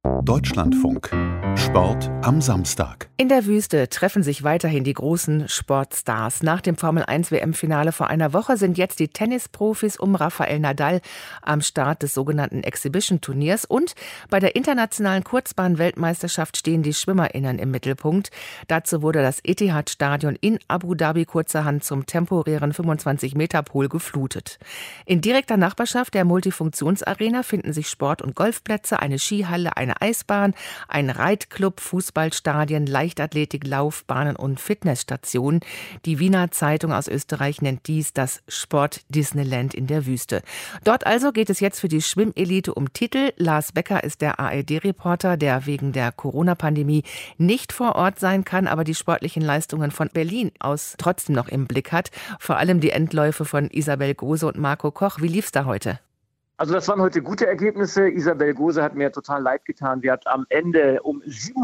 Deutschlandfunk. Sport am Samstag. In der Wüste treffen sich weiterhin die großen Sportstars. Nach dem Formel-1-WM-Finale vor einer Woche sind jetzt die Tennisprofis um Rafael Nadal am Start des sogenannten Exhibition-Turniers. Und bei der internationalen Kurzbahn-Weltmeisterschaft stehen die SchwimmerInnen im Mittelpunkt. Dazu wurde das Etihad-Stadion in Abu Dhabi kurzerhand zum temporären 25-Meter-Pool geflutet. In direkter Nachbarschaft der Multifunktionsarena finden sich Sport- und Golfplätze, eine Skihalle, eine Eisbahn, ein Reitclub, Fußballstadien, Leichtathletik, Laufbahnen und Fitnessstationen. Die Wiener Zeitung aus Österreich nennt dies das Sport-Disneyland in der Wüste. Dort also geht es jetzt für die Schwimmelite um Titel. Lars Becker ist der ARD-Reporter, der wegen der Corona-Pandemie nicht vor Ort sein kann, aber die sportlichen Leistungen von Berlin aus trotzdem noch im Blick hat. Vor allem die Endläufe von Isabel Gose und Marco Koch. Wie lief's da heute? Also das waren heute gute Ergebnisse. Isabel Gose hat mir total leid getan. Sie hat am Ende um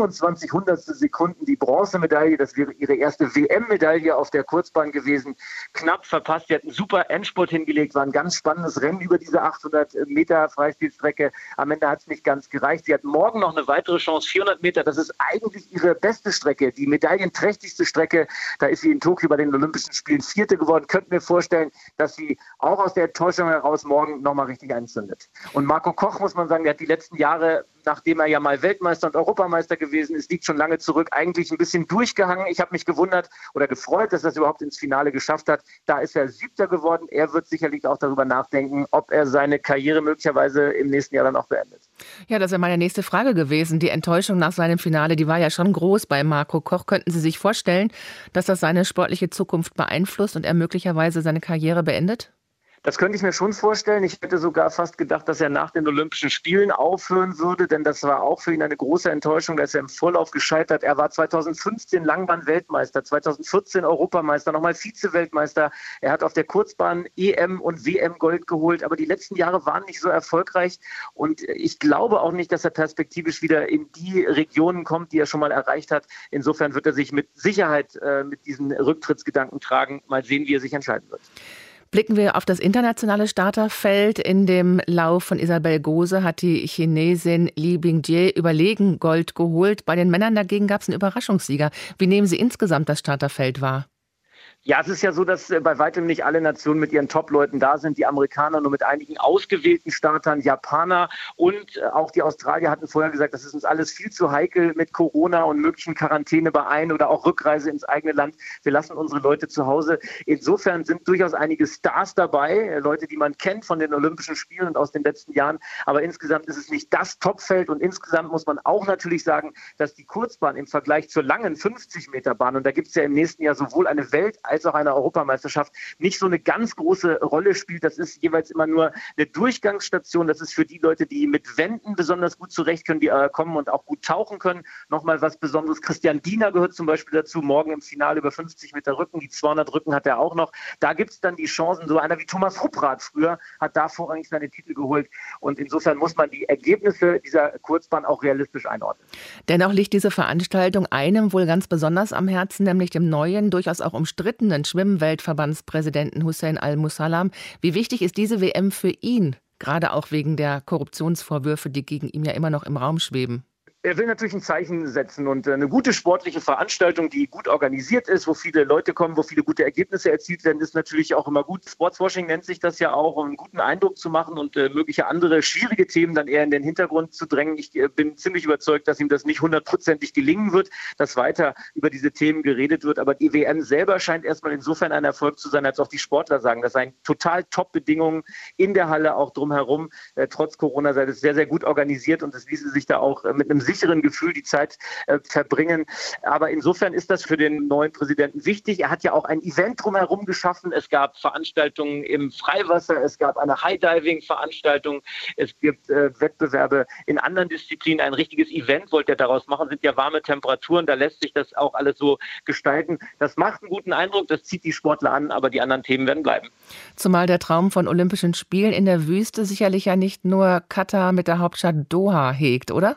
27 Hundertstel Sekunden die Bronzemedaille, das wäre ihre erste WM-Medaille auf der Kurzbahn gewesen, knapp verpasst. Sie hat einen super Endspurt hingelegt, war ein ganz spannendes Rennen über diese 800 Meter Freistilstrecke. Am Ende hat es nicht ganz gereicht. Sie hat morgen noch eine weitere Chance, 400 Meter. Das ist eigentlich ihre beste Strecke, die medaillenträchtigste Strecke. Da ist sie in Tokio bei den Olympischen Spielen Vierte geworden. Könnten wir vorstellen, dass sie auch aus der Enttäuschung heraus morgen nochmal richtig einzündet. Und Marco Koch, muss man sagen, der hat die letzten Jahre, nachdem er ja mal Weltmeister und Europameister gewesen ist, liegt schon lange zurück, eigentlich ein bisschen durchgehangen. Ich habe mich gewundert oder gefreut, dass er es überhaupt ins Finale geschafft hat. Da ist er Siebter geworden. Er wird sicherlich auch darüber nachdenken, ob er seine Karriere möglicherweise im nächsten Jahr dann auch beendet. Ja, das wäre meine nächste Frage gewesen. Die Enttäuschung nach seinem Finale, die war ja schon groß bei Marco Koch. Könnten Sie sich vorstellen, dass das seine sportliche Zukunft beeinflusst und er möglicherweise seine Karriere beendet? Das könnte ich mir schon vorstellen. Ich hätte sogar fast gedacht, dass er nach den Olympischen Spielen aufhören würde, denn das war auch für ihn eine große Enttäuschung, dass er im Vorlauf gescheitert. Er war 2015 Langbahn-Weltmeister, 2014 Europameister, nochmal Vize-Weltmeister. Er hat auf der Kurzbahn EM und WM Gold geholt, aber die letzten Jahre waren nicht so erfolgreich und ich glaube auch nicht, dass er perspektivisch wieder in die Regionen kommt, die er schon mal erreicht hat. Insofern wird er sich mit Sicherheit mit diesen Rücktrittsgedanken tragen. Mal sehen, wie er sich entscheiden wird. Blicken wir auf das internationale Starterfeld. In dem Lauf von Isabel Gose hat die Chinesin Li Bingjie überlegen Gold geholt. Bei den Männern dagegen gab es einen Überraschungssieger. Wie nehmen Sie insgesamt das Starterfeld wahr? Ja, es ist ja so, dass bei weitem nicht alle Nationen mit ihren Top-Leuten da sind. Die Amerikaner nur mit einigen ausgewählten Startern, Japaner und auch die Australier hatten vorher gesagt, das ist uns alles viel zu heikel mit Corona und möglichen Quarantäne bei Ein- oder auch Rückreise ins eigene Land. Wir lassen unsere Leute zu Hause. Insofern sind durchaus einige Stars dabei, Leute, die man kennt von den Olympischen Spielen und aus den letzten Jahren. Aber insgesamt ist es nicht das Topfeld und insgesamt muss man auch natürlich sagen, dass die Kurzbahn im Vergleich zur langen 50-Meter-Bahn, und da gibt es ja im nächsten Jahr sowohl eine Welt- als auch eine Europameisterschaft, nicht so eine ganz große Rolle spielt. Das ist jeweils immer nur eine Durchgangsstation. Das ist für die Leute, die mit Wänden besonders gut zurecht können, die kommen und auch gut tauchen können. Nochmal was Besonderes. Christian Diener gehört zum Beispiel dazu, morgen im Finale über 50 Meter Rücken. Die 200 Rücken hat er auch noch. Da gibt es dann die Chancen. So einer wie Thomas Hupprath früher hat da vorrangig seine Titel geholt. Und insofern muss man die Ergebnisse dieser Kurzbahn auch realistisch einordnen. Dennoch liegt diese Veranstaltung einem wohl ganz besonders am Herzen, nämlich dem neuen, durchaus auch umstrittenen Schwimmweltverbandspräsidenten Hussein Al-Musallam. Wie wichtig ist diese WM für ihn, gerade auch wegen der Korruptionsvorwürfe, die gegen ihn ja immer noch im Raum schweben? Er will natürlich ein Zeichen setzen und eine gute sportliche Veranstaltung, die gut organisiert ist, wo viele Leute kommen, wo viele gute Ergebnisse erzielt werden, ist natürlich auch immer gut. Sportswashing nennt sich das ja auch, um einen guten Eindruck zu machen und mögliche andere schwierige Themen dann eher in den Hintergrund zu drängen. Ich bin ziemlich überzeugt, dass ihm das nicht hundertprozentig gelingen wird, dass weiter über diese Themen geredet wird. Aber die WM selber scheint erstmal insofern ein Erfolg zu sein, als auch die Sportler sagen, das seien total Top-Bedingungen in der Halle, auch drumherum. Trotz Corona sei das sehr, sehr gut organisiert und es ließe sich da auch mit einem sicheren Gefühl die Zeit verbringen. Aber insofern ist das für den neuen Präsidenten wichtig. Er hat ja auch ein Event drumherum geschaffen. Es gab Veranstaltungen im Freiwasser, es gab eine High-Diving-Veranstaltung, es gibt Wettbewerbe in anderen Disziplinen. Ein richtiges Event wollte er daraus machen, sind ja warme Temperaturen, da lässt sich das auch alles so gestalten. Das macht einen guten Eindruck, das zieht die Sportler an, aber die anderen Themen werden bleiben. Zumal der Traum von Olympischen Spielen in der Wüste sicherlich ja nicht nur Katar mit der Hauptstadt Doha hegt, oder?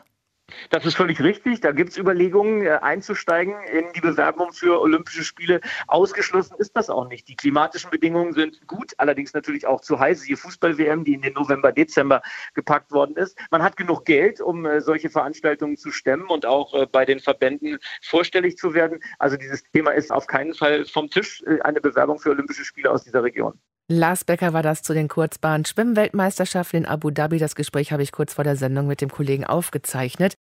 Das ist völlig richtig. Da gibt es Überlegungen, einzusteigen in die Bewerbung für Olympische Spiele. Ausgeschlossen ist das auch nicht. Die klimatischen Bedingungen sind gut, allerdings natürlich auch zu heiß. Die Fußball-WM, die in den November, Dezember gepackt worden ist. Man hat genug Geld, um solche Veranstaltungen zu stemmen und auch bei den Verbänden vorstellig zu werden. Also dieses Thema ist auf keinen Fall vom Tisch, eine Bewerbung für Olympische Spiele aus dieser Region. Lars Becker war das zu den Kurzbahn-Schwimmweltmeisterschaften in Abu Dhabi. Das Gespräch habe ich kurz vor der Sendung mit dem Kollegen aufgezeichnet.